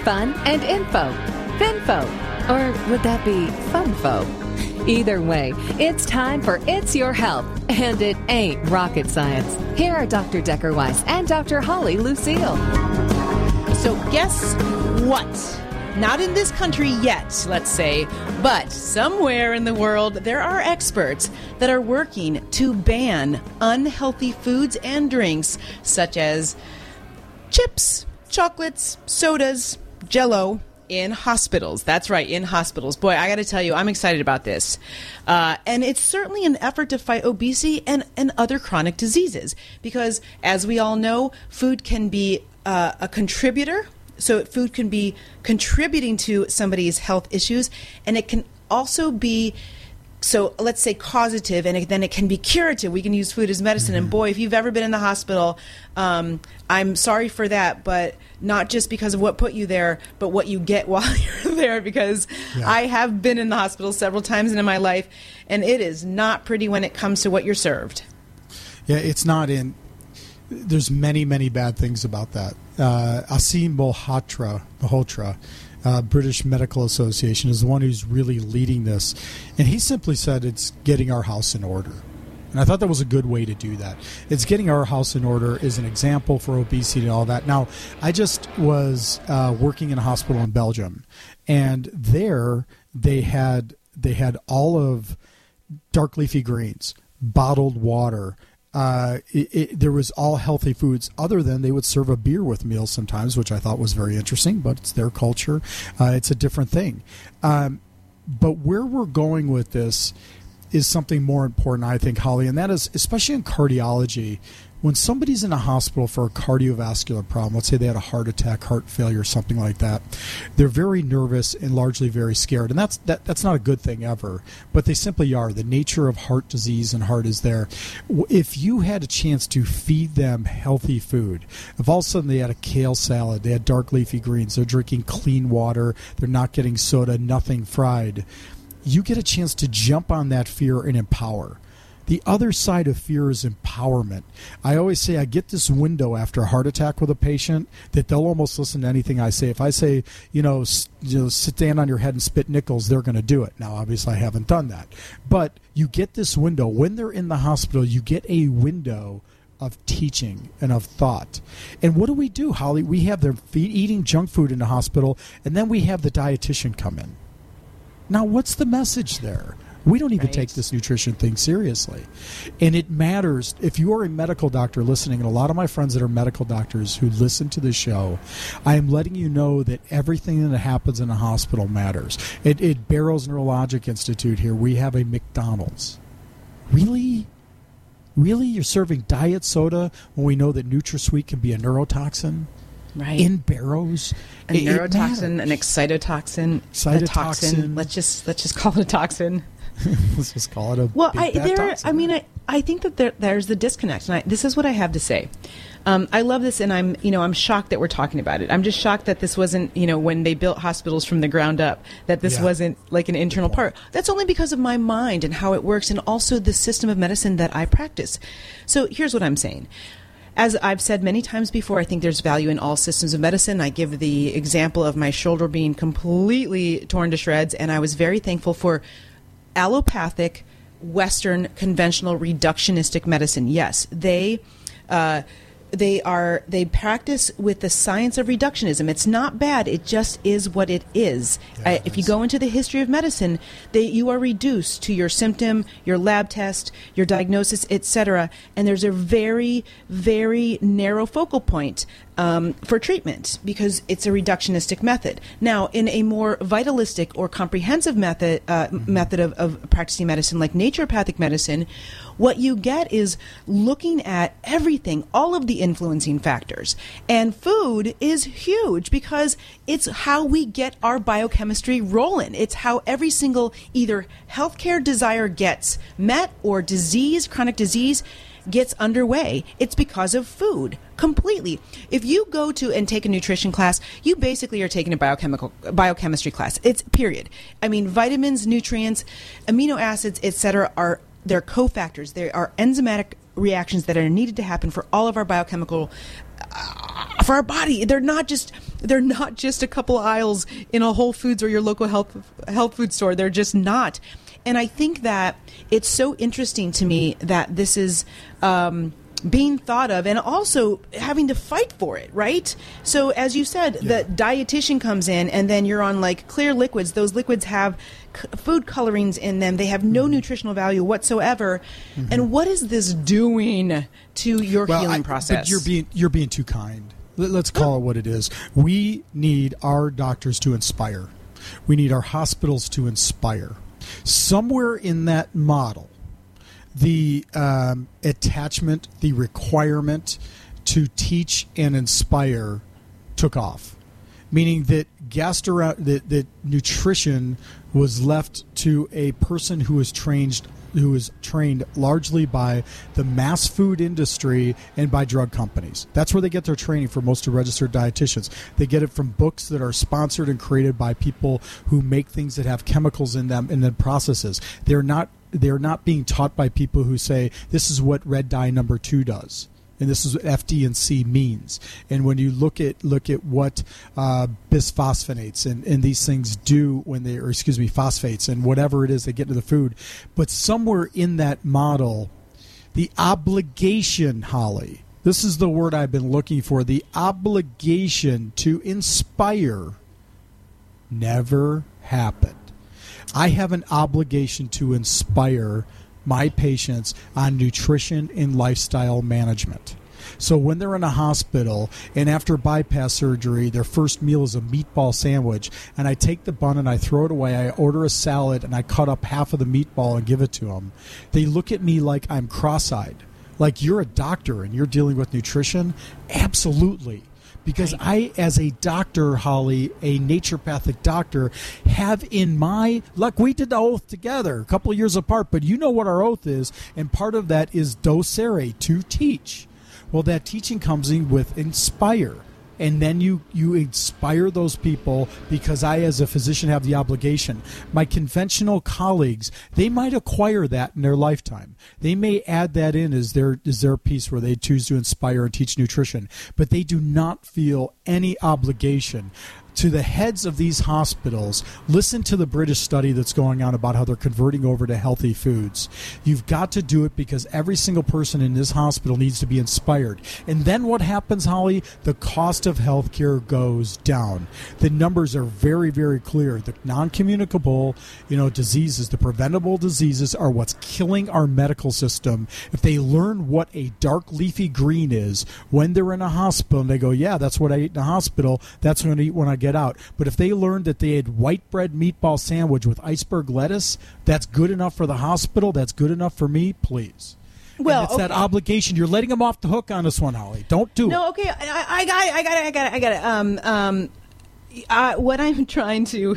fun, and info. Finfo. Or would that be funfo? Either way, it's time for It's Your Health, and it ain't rocket science. Here are Dr. Decker Weiss and Dr. Holly Lucille. So guess what? Not in this country yet, let's say, but somewhere in the world there are experts that are working to ban unhealthy foods and drinks such as chips, chocolates, sodas, Jell-O, in hospitals. That's right, in hospitals. Boy, I got to tell you, I'm excited about this. And it's certainly an effort to fight obesity and other chronic diseases because, as we all know, food can be a contributor. So food can be contributing to somebody's health issues, and it can also be, so let's say causative, and then it can be curative. We can use food as medicine. And boy, if you've ever been in the hospital, I'm sorry for that, but not just because of what put you there, but what you get while you're there, because I have been in the hospital several times in my life, and it is not pretty when it comes to what you're served. Yeah, it's not in. There's many, many bad things about that. Asim Malhotra, British Medical Association, is the one who's really leading this. And he simply said it's getting our house in order. And I thought that was a good way to do that. It's getting our house in order is an example for obesity and all that. Now, I just was working in a hospital in Belgium, and there they had all of dark leafy greens, bottled water. There was all healthy foods, other than they would serve a beer with meals sometimes, which I thought was very interesting, but it's their culture. It's a different thing. But where we're going with this is something more important, I think, Holly, and that is, especially in cardiology, when somebody's in a hospital for a cardiovascular problem, let's say they had a heart attack, heart failure, something like that, they're very nervous and largely very scared. And that's not a good thing ever, but they simply are. The nature of heart disease and heart is there. If you had a chance to feed them healthy food, if all of a sudden they had a kale salad, they had dark leafy greens, they're drinking clean water, they're not getting soda, nothing fried, you get a chance to jump on that fear and empower. The other side of fear is empowerment. I always say I get this window after a heart attack with a patient that they'll almost listen to anything I say. If I say, sit down on your head and spit nickels, they're going to do it. Now, obviously, I haven't done that. But you get this window. When they're in the hospital, you get a window of teaching and of thought. And what do, Holly? We have them eating junk food in the hospital, and then we have the dietitian come in. Now, what's the message there? We don't even take this nutrition thing seriously. And it matters. If you are a medical doctor listening, and a lot of my friends that are medical doctors who listen to this show, I am letting you know that everything that happens in a hospital matters. At Barrows Neurologic Institute here, we have a McDonald's. Really? Really? You're serving diet soda when we know that NutraSweet can be a neurotoxin? Right. In Barrows, a neurotoxin, an excitotoxin, a toxin. Let's just call it a toxin. Let's just call it a toxin. I think that there's the disconnect, and this is what I have to say. I love this, and I'm shocked that we're talking about it. I'm just shocked that this wasn't, when they built hospitals from the ground up, that this wasn't like an internal part. That's only because of my mind and how it works, and also the system of medicine that I practice. So here's what I'm saying. As I've said many times before, I think there's value in all systems of medicine. I give the example of my shoulder being completely torn to shreds, and I was very thankful for allopathic, Western, conventional, reductionistic medicine. Yes, they practice with the science of reductionism. It's not bad. It just is what it is. If you go into the history of medicine, you are reduced to your symptom, your lab test, your diagnosis, etc. And there's a very, very narrow focal point for treatment because it's a reductionistic method. Now, in a more vitalistic or comprehensive method of practicing medicine, like naturopathic medicine, what you get is looking at everything, all of the influencing factors. And food is huge because it's how we get our biochemistry rolling. It's how every single either healthcare desire gets met or chronic disease gets underway. It's because of food. Completely. If you go to and take a nutrition class, you basically are taking a biochemistry class. It's period. I mean, vitamins, nutrients, amino acids, etc. They're cofactors. They are enzymatic reactions that are needed to happen for all of our biochemical for our body. They're not just a couple of aisles in a Whole Foods or your local health food store. They're just not. And I think that it's so interesting to me that this is being thought of and also having to fight for it, right? So as you said, the dietitian comes in and then you're on like clear liquids. Those liquids have food colorings in them. They have no nutritional value whatsoever. Mm-hmm. And what is this doing to your healing process? But you're being too kind. Let's call it what it is. We need our doctors to inspire. We need our hospitals to inspire. Somewhere in that model, the attachment, the requirement to teach and inspire took off, meaning that that nutrition was left to a person who was trained largely by the mass food industry and by drug companies. That's where they get their training for most of registered dietitians. They get it from books that are sponsored and created by people who make things that have chemicals in them and then processes. They're not being taught by people who say, this is what red dye number 2 does. And this is what FD&C means. And when you look at what bisphosphonates and these things do phosphates and whatever it is they get into the food. But somewhere in that model, the obligation, Holly, this is the word I've been looking for, the obligation to inspire never happened. I have an obligation to inspire my patients on nutrition and lifestyle management. So when they're in a hospital and after bypass surgery, their first meal is a meatball sandwich, and I take the bun and I throw it away, I order a salad and I cut up half of the meatball and give it to them, they look at me like I'm cross-eyed. Like, you're a doctor and you're dealing with nutrition? Absolutely. Because I, as a doctor, Holly, a naturopathic doctor, have in my... Look, we did the oath together, a couple of years apart, but you know what our oath is, and part of that is docere, to teach. Well, that teaching comes in with inspire. And then you inspire those people because I, as a physician, have the obligation. My conventional colleagues, they might acquire that in their lifetime. They may add that in as their piece where they choose to inspire and teach nutrition. But they do not feel any obligation. To the heads of these hospitals, listen to the British study that's going on about how they're converting over to healthy foods. You've got to do it because every single person in this hospital needs to be inspired. And then what happens, Holly? The cost of health care goes down. The numbers are very, very clear. The non-communicable, diseases, the preventable diseases are what's killing our medical system. If they learn what a dark leafy green is when they're in a hospital and they go, yeah, that's what I eat in a hospital, that's what I'm going to eat when I get out. But if they learned that they had white bread meatball sandwich with iceberg lettuce, that's good enough for the hospital, that's good enough for me, please. Well, and it's that obligation. You're letting them off the hook on this one, Holly. Don't do it. No, okay, I got it. What I'm trying to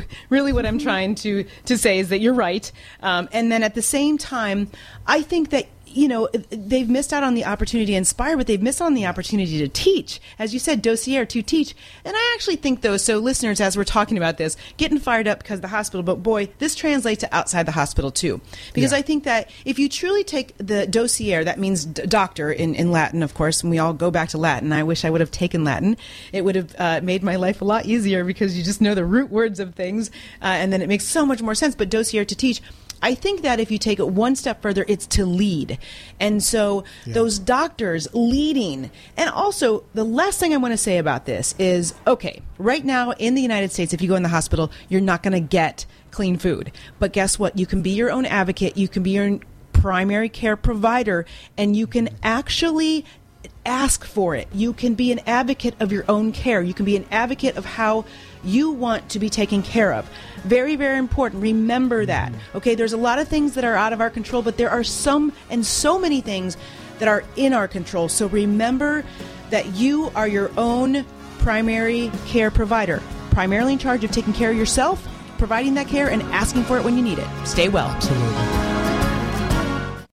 say is that you're right. And then at the same time, I think that they've missed out on the opportunity to inspire, but they've missed out on the opportunity to teach. As you said, dossier, to teach. And I actually think, though, so listeners, as we're talking about this, getting fired up because of the hospital, but boy, this translates to outside the hospital, too. Because I think that if you truly take the dossier, that means doctor in Latin, of course, and we all go back to Latin. I wish I would have taken Latin. It would have made my life a lot easier because you just know the root words of things, and then it makes so much more sense. But dossier, to teach. I think that if you take it one step further, it's to lead. And so those doctors leading. And also, the last thing I want to say about this is, okay, right now in the United States, if you go in the hospital, you're not going to get clean food. But guess what? You can be your own advocate. You can be your primary care provider. And you can actually ask for it. You can be an advocate of your own care. You can be an advocate of how you want to be taken care of. Very, very important. Remember that. Okay, there's a lot of things that are out of our control, but there are so many things that are in our control. So remember that you are your own primary care provider, primarily in charge of taking care of yourself, providing that care, and asking for it when you need it. Stay well. Absolutely.